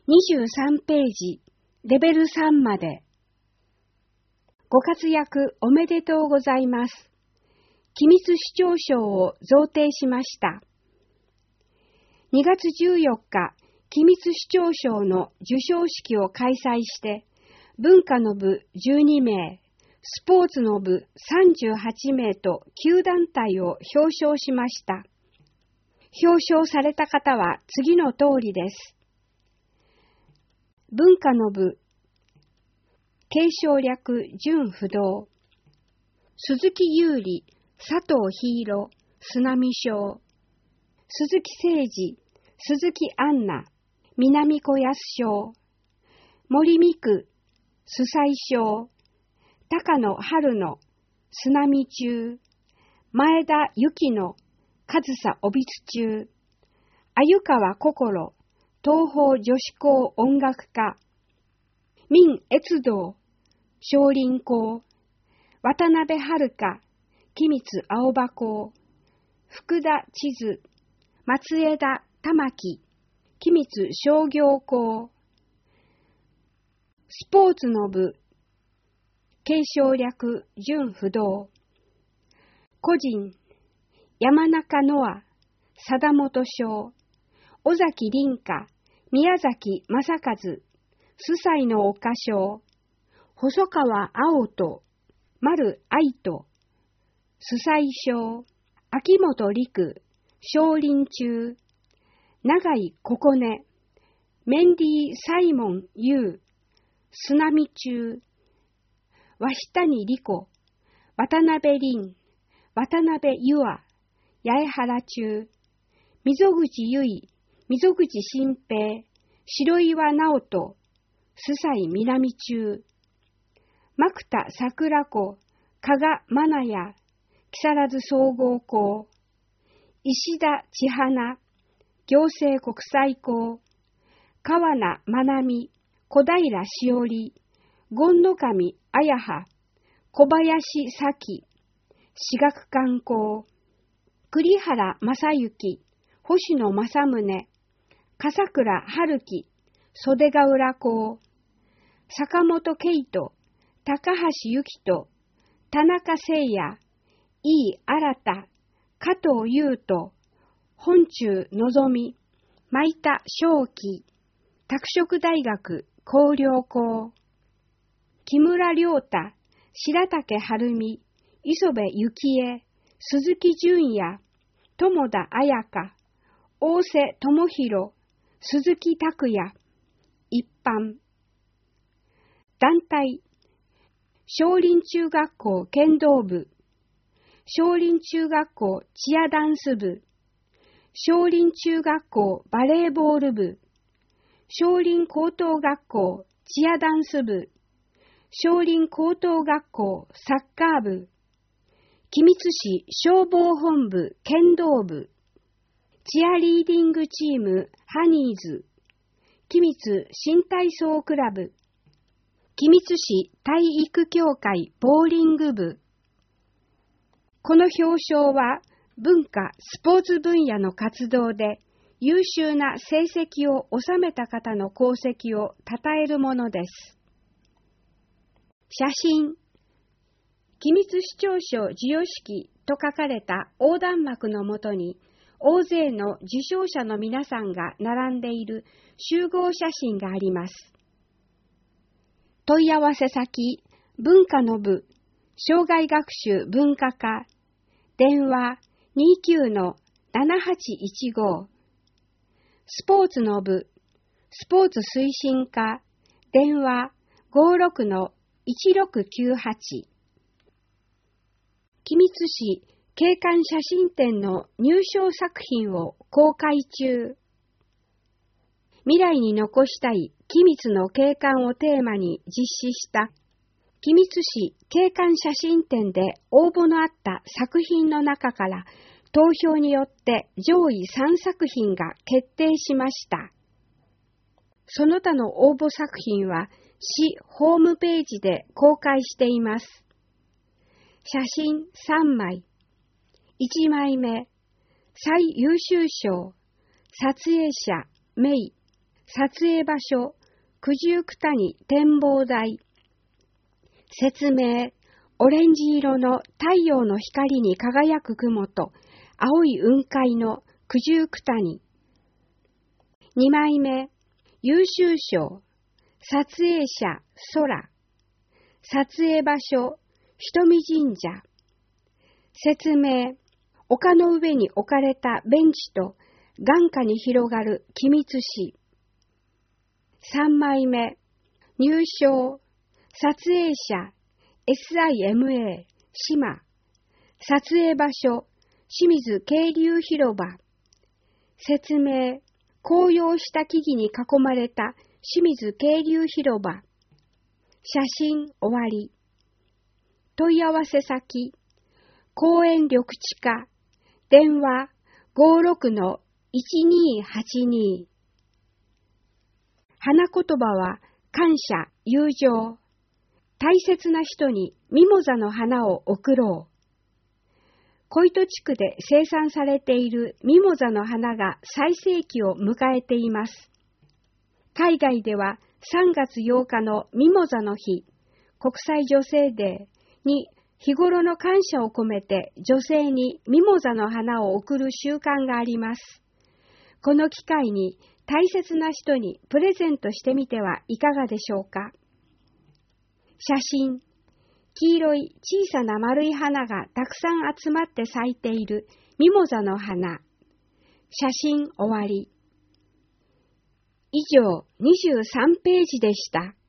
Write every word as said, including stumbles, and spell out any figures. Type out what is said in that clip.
にじゅうさんページ、レベルさんまで。ご活躍おめでとうございます。機密視聴賞を贈呈しました。にがつじゅうよっか、機密視聴賞の授賞式を開催して、文化の部じゅうにめい、スポーツの部さんじゅうはちめいときゅうだんたいを表彰しました。表彰された方は次の通りです。文化の部、継承略準不動、鈴木優里、佐藤ヒーロ、須波賞、鈴木誠二、鈴木杏奈、南小安賞、森美久、須斎賞、高野春野、須波中、前田由紀乃、上総帯津中、鮎川心、東邦女子高音楽科、民越道、少林校、渡辺遥、君津青葉校、福田千鶴、松枝玉木、君津商業校、スポーツの部、継承略準不動、個人、山中ノア、貞本賞、尾崎凛香、宮崎正和、須斎の岡賞、細川青と、丸愛と、須斎賞、秋元陸、少林中、長井ここね、メンディーサイモン優、須波中、鷲谷理子、渡辺凛、渡辺優愛、八重原中、溝口優衣、溝口新平、白岩直人、須斎南中、牧田桜子、加賀真奈也、木更津総合校、石田千花、行政国際校、川名真奈美、小平しおり、権野上綾葉、小林咲、私学館校、栗原正幸、星野正宗、笠倉春樹、袖ヶ浦校、坂本圭人、高橋由紀人、田中誠也、井伊新、加藤優斗、本中のぞみ、前田正樹、拓殖大学広陵校、木村良太、白竹晴美、磯部幸恵、鈴木純也、友田彩香、大瀬智弘、鈴木拓也、一般。団体、少林中学校剣道部、少林中学校チアダンス部、少林中学校バレーボール部、少林高等学校チアダンス部、少林高等学校サッカー部、君津市消防本部剣道部、チアリーディングチームハニーズ、君津新体操クラブ、君津市体育協会ボーリング部。この表彰は文化・スポーツ分野の活動で優秀な成績を収めた方の功績を称えるものです。写真、機密視聴賞授与式と書かれた横断幕のもとに大勢の受賞者の皆さんが並んでいる集合写真があります。問い合わせ先、文化の部、障害学習文化課、電話 にじゅうきゅうのななはちいちご、スポーツの部、スポーツ推進課、電話 ごじゅうろくのいちろくきゅうはち。君津市景観写真展の入賞作品を公開中。未来に残したい君津の景観をテーマに実施した君津市景観写真展で応募のあった作品の中から投票によって上位さんさく品が決定しました。その他の応募作品は市ホームページで公開しています。写真さんまい。いちまいめ、最優秀賞、撮影者、メイ、 撮影場所、九十九谷展望台。説明、オレンジ色の太陽の光に輝く雲と青い雲海の九十九谷。にまいめ、優秀賞、撮影者、空。撮影場所、瞳神社。説明、丘の上に置かれたベンチと眼下に広がる君津市。さんまいめ、入賞、撮影者、エスアイエムエー、島。撮影場所、清水渓流広場。説明、紅葉した木々に囲まれた清水渓流広場。写真終わり。問い合わせ先、公園緑地課、電話 ごーろくのいちにーはちにー。花言葉は感謝、友情。大切な人にミモザの花を贈ろう。小糸地区で生産されているミモザの花が最盛期を迎えています。海外ではさんがつようかのミモザの日、国際女性デーに日頃の感謝を込めて女性にミモザの花を贈る習慣があります。この機会に大切な人にプレゼントしてみてはいかがでしょうか。写真、黄色い小さな丸い花がたくさん集まって咲いているミモザの花。写真終わり。以上にじゅうさんページでした。